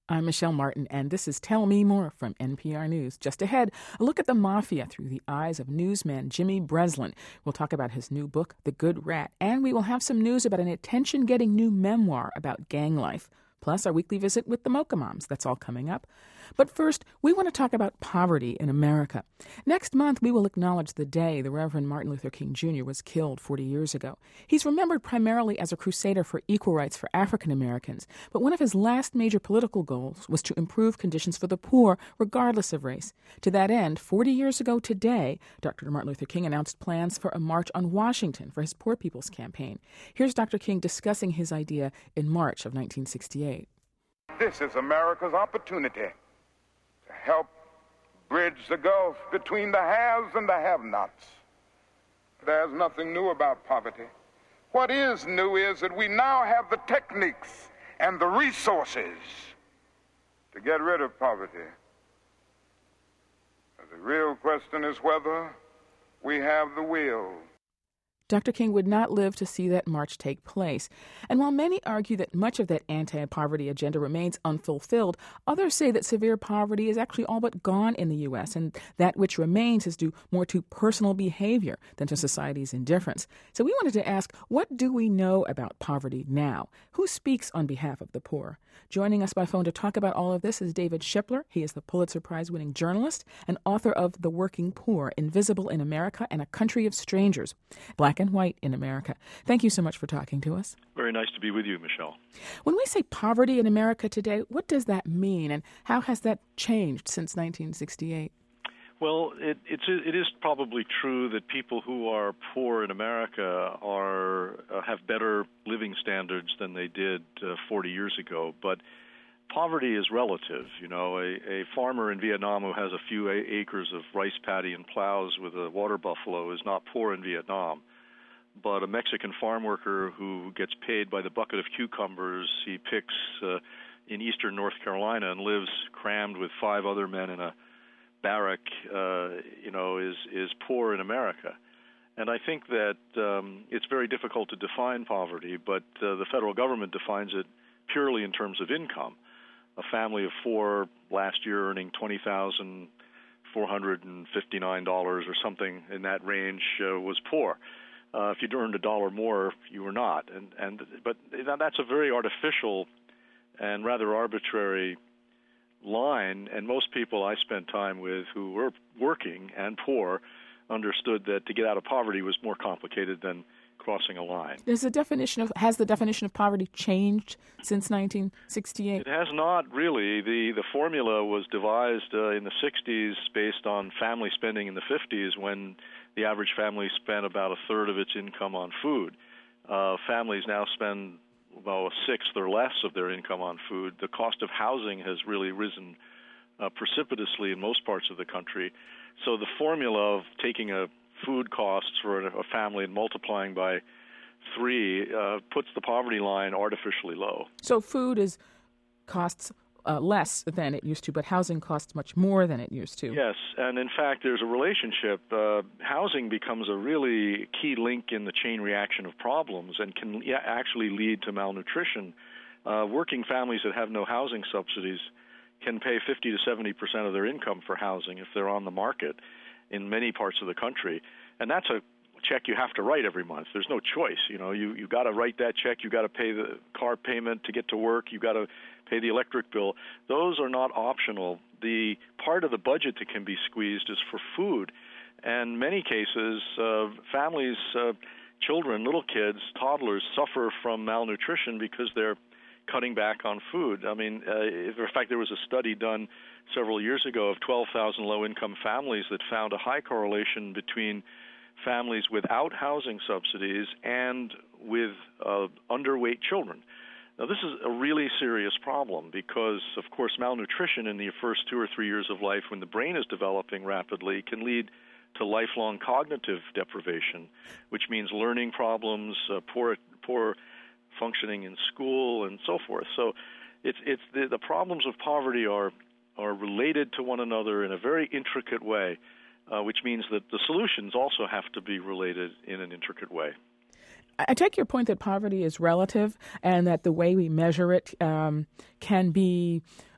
I'm Michelle Martin, and this is Tell Me More from NPR News. Just ahead, a look at the mafia through the eyes of newsman Jimmy Breslin. We'll talk about his new book, The Good Rat, and we will have some news about an attention-getting new memoir about gang life. Plus, our weekly visit with the Mocha Moms. That's all coming up. But first, we want to talk about poverty in America. Next month, we will acknowledge the day the Reverend Martin Luther King Jr. was killed 40 years ago. He's remembered primarily as a crusader for equal rights for African Americans, but one of his last major political goals was to improve conditions for the poor, regardless of race. To that end, 40 years ago today, Dr. Martin Luther King announced plans for a march on Washington for his Poor People's Campaign. Here's Dr. King discussing his idea in March of 1968. This is America's opportunity to help bridge the gulf between the haves and the have-nots. There's nothing new about poverty. What is new is that we now have the techniques and the resources to get rid of poverty. The real question is whether we have the will. Dr. King would not live to see that march take place. And while many argue that much of that anti-poverty agenda remains unfulfilled, others say that severe poverty is actually all but gone in the U.S., and that which remains is due more to personal behavior than to society's indifference. So we wanted to ask, what do we know about poverty now? Who speaks on behalf of the poor? Joining us by phone to talk about all of this is David Shipler. He is the Pulitzer Prize-winning journalist and author of The Working Poor, Invisible in America and a Country of Strangers, Black and White in America. Thank you so much for talking to us. Very nice to be with you, Michelle. When we say poverty in America today, what does that mean, and how has that changed since 1968? Well, it is probably true that people who are poor in America have better living standards than they did 40 years ago. But poverty is relative. You know, a farmer in Vietnam who has a few acres of rice paddy and plows with a water buffalo is not poor in Vietnam. But a Mexican farm worker who gets paid by the bucket of cucumbers he picks in eastern North Carolina and lives crammed with 5 other men in a barrack, is poor in America. And I think that it's very difficult to define poverty, but the federal government defines it purely in terms of income. A family of 4 last year earning $20,459 or something in that range was poor. If you'd earned $1 more, you were not. But that's a very artificial and rather arbitrary line, and most people I spent time with who were working and poor understood that to get out of poverty was more complicated than crossing a line. Has the definition of poverty changed since 1968? It has not really. The formula was devised in the 60s based on family spending in the 50s, when the average family spent about a third of its income on food. Families now spend about a sixth or less of their income on food. The cost of housing has really risen precipitously in most parts of the country. So the formula of taking a food costs for a family and multiplying by 3 puts the poverty line artificially low. So food costs less than it used to, but housing costs much more than it used to. Yes, and in fact, there's a relationship. Housing becomes a really key link in the chain reaction of problems and can actually lead to malnutrition. Working families that have no housing subsidies can pay 50 to 70% of their income for housing if they're on the market in many parts of the country. And that's a check you have to write every month. There's no choice. You know, you got to write that check. You got to pay the car payment to get to work. You got to pay the electric bill. Those are not optional. The part of the budget that can be squeezed is for food. And many cases, families, children, little kids, toddlers suffer from malnutrition because they're cutting back on food. I mean, in fact, there was a study done several years ago of 12,000 low-income families that found a high correlation between families without housing subsidies and with underweight children. Now, this is a really serious problem because, of course, malnutrition in the first 2 or 3 years of life when the brain is developing rapidly can lead to lifelong cognitive deprivation, which means learning problems, poor functioning in school, and so forth. So it's the problems of poverty are related to one another in a very intricate way, which means that the solutions also have to be related in an intricate way. I take your point that poverty is relative and that the way we measure it can be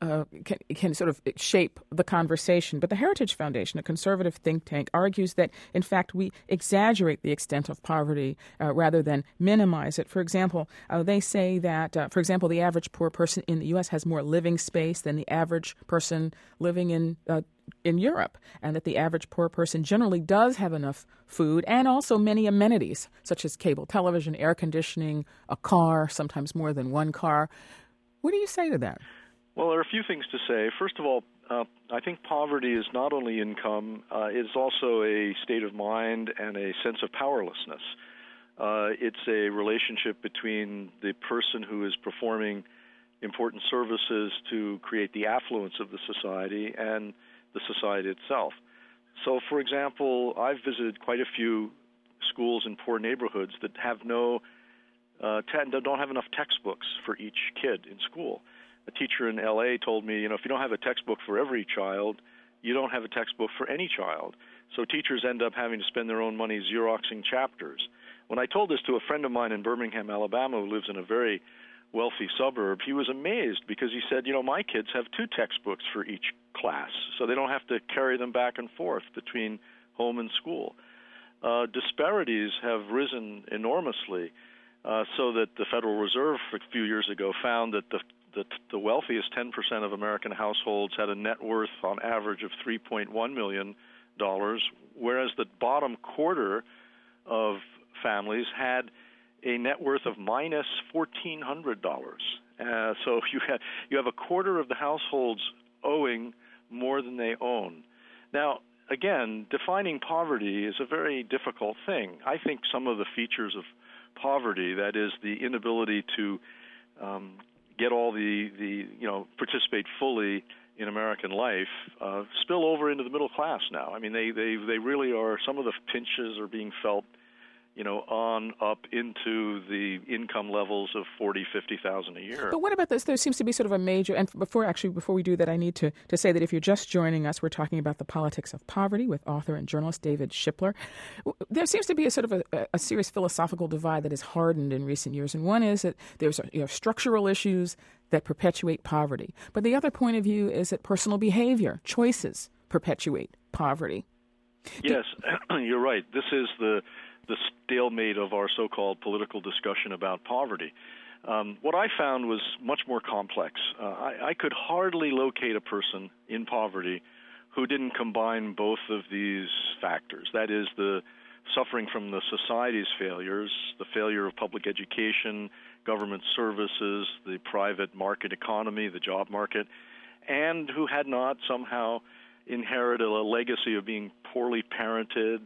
can sort of shape the conversation. But the Heritage Foundation, a conservative think tank, argues that, in fact, we exaggerate the extent of poverty rather than minimize it. For example, they say that, for example, the average poor person in the U.S. has more living space than the average person living in Europe, and that the average poor person generally does have enough food and also many amenities, such as cable television, air conditioning, a car, sometimes more than one car. What do you say to that? Well, there are a few things to say. First of all, I think poverty is not only income, it's also a state of mind and a sense of powerlessness. It's a relationship between the person who is performing important services to create the affluence of the society and the society itself. So, for example, I've visited quite a few schools in poor neighborhoods that have don't have enough textbooks for each kid in school. A teacher in L.A. told me, if you don't have a textbook for every child, you don't have a textbook for any child. So teachers end up having to spend their own money Xeroxing chapters. When I told this to a friend of mine in Birmingham, Alabama, who lives in a very wealthy suburb, he was amazed because he said, my kids have 2 textbooks for each class, so they don't have to carry them back and forth between home and school. Disparities have risen enormously, so that the Federal Reserve a few years ago found that the wealthiest 10% of American households had a net worth on average of $3.1 million, whereas the bottom quarter of families had a net worth of minus $1,400. So you have a quarter of the households owing more than they own. Now, again, defining poverty is a very difficult thing. I think some of the features of poverty, that is the inability to get all participate fully in American life, spill over into the middle class now. I mean, they really are. Some of the pinches are being felt, on up into the income levels of $40,000-$50,000 a year. But what about this? There seems to be sort of a major, and before we do that, I need to say that if you're just joining us, we're talking about the politics of poverty with author and journalist David Shipler. There seems to be a sort of a serious philosophical divide that has hardened in recent years, and one is that there's structural issues that perpetuate poverty. But the other point of view is that personal behavior, choices, perpetuate poverty. Yes, you're right. This is the stalemate of our so-called political discussion about poverty. What I found was much more complex. I could hardly locate a person in poverty who didn't combine both of these factors. That is, the suffering from the society's failures, the failure of public education, government services, the private market economy, the job market, and who had not somehow inherited a legacy of being poorly parented,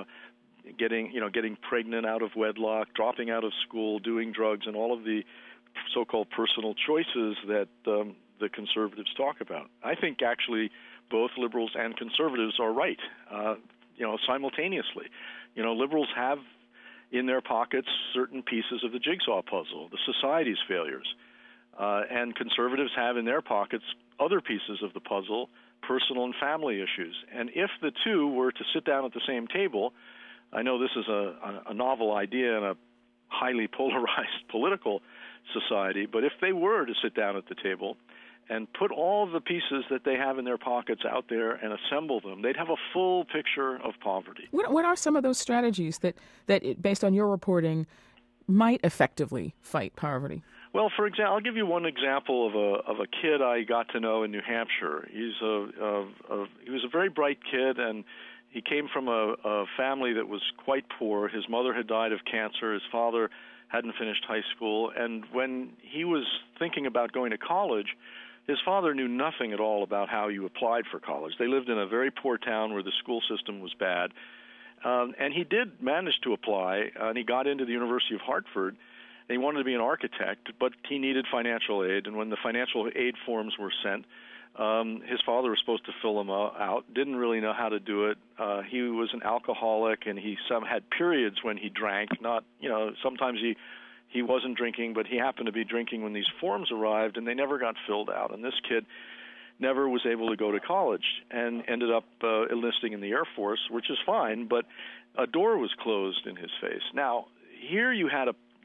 getting pregnant out of wedlock, dropping out of school, doing drugs, and all of the so-called personal choices that the conservatives talk about. I think actually both liberals and conservatives are right, simultaneously. Liberals have in their pockets certain pieces of the jigsaw puzzle, the society's failures, and conservatives have in their pockets other pieces of the puzzle, personal and family issues. And if the two were to sit down at the same table, I know this is a novel idea in a highly polarized political society, but if they were to sit down at the table and put all of the pieces that they have in their pockets out there and assemble them, they'd have a full picture of poverty. What are some of those strategies that based on your reporting, might effectively fight poverty? Well, for example, I'll give you one example of a kid I got to know in New Hampshire. He was a very bright kid, and he came from a family that was quite poor. His mother had died of cancer. His father hadn't finished high school. And when he was thinking about going to college, his father knew nothing at all about how you applied for college. They lived in a very poor town where the school system was bad. And he did manage to apply, and he got into the University of Hartford. And he wanted to be an architect, but he needed financial aid. And when the financial aid forms were sent, his father was supposed to fill them out, didn't really know how to do it. He was an alcoholic, and he had periods when he drank. Sometimes he wasn't drinking, but he happened to be drinking when these forms arrived, and they never got filled out. And this kid never was able to go to college and ended up enlisting in the Air Force, which is fine, but a door was closed in his face. Now, here you had a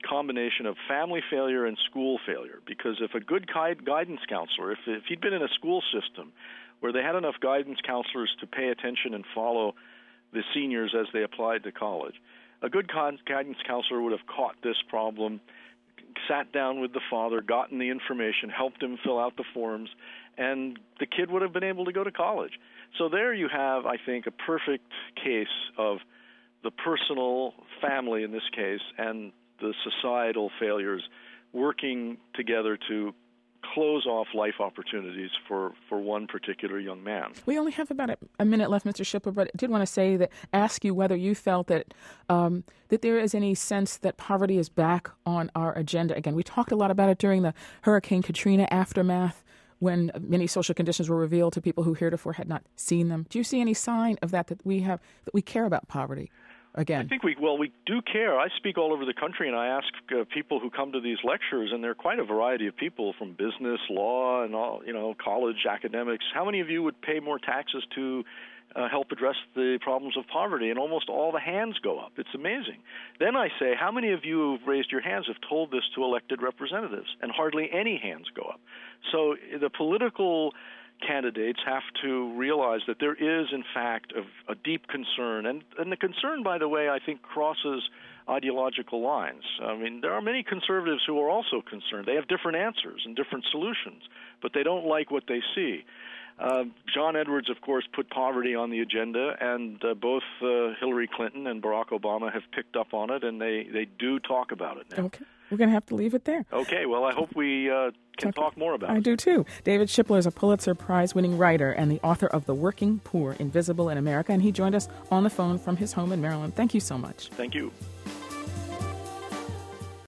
combination of family failure and school failure. Because if a good guidance counselor, if he'd been in a school system where they had enough guidance counselors to pay attention and follow the seniors as they applied to college, a good guidance counselor would have caught this problem, sat down with the father, gotten the information, helped him fill out the forms, and the kid would have been able to go to college. So there you have, I think, a perfect case of the personal, family in this case, and the societal failures working together to close off life opportunities for one particular young man. We only have about a minute left, Mr. Shipler, but I did want to ask you whether you felt that that there is any sense that poverty is back on our agenda again. We talked a lot about it during the Hurricane Katrina aftermath, when many social conditions were revealed to people who heretofore had not seen them. Do you see any sign of that we care about poverty again? I think we do care. I speak all over the country, and I ask people who come to these lectures, and they're quite a variety of people from business, law, and all, college, academics. How many of you would pay more taxes to help address the problems of poverty? And almost all the hands go up. It's amazing. Then I say, how many of you who've raised your hands have told this to elected representatives? And hardly any hands go up. So the political candidates have to realize that there is, in fact, a deep concern. And the concern, by the way, I think crosses ideological lines. I mean, there are many conservatives who are also concerned. They have different answers and different solutions, but they don't like what they see. John Edwards, of course, put poverty on the agenda, and both Hillary Clinton and Barack Obama have picked up on it, and they do talk about it now. Okay. We're going to have to leave it there. Okay. Well, I hope we can talk more about it. I do, too. David Shipler is a Pulitzer Prize-winning writer and the author of The Working Poor, Invisible in America, and he joined us on the phone from his home in Maryland. Thank you so much. Thank you.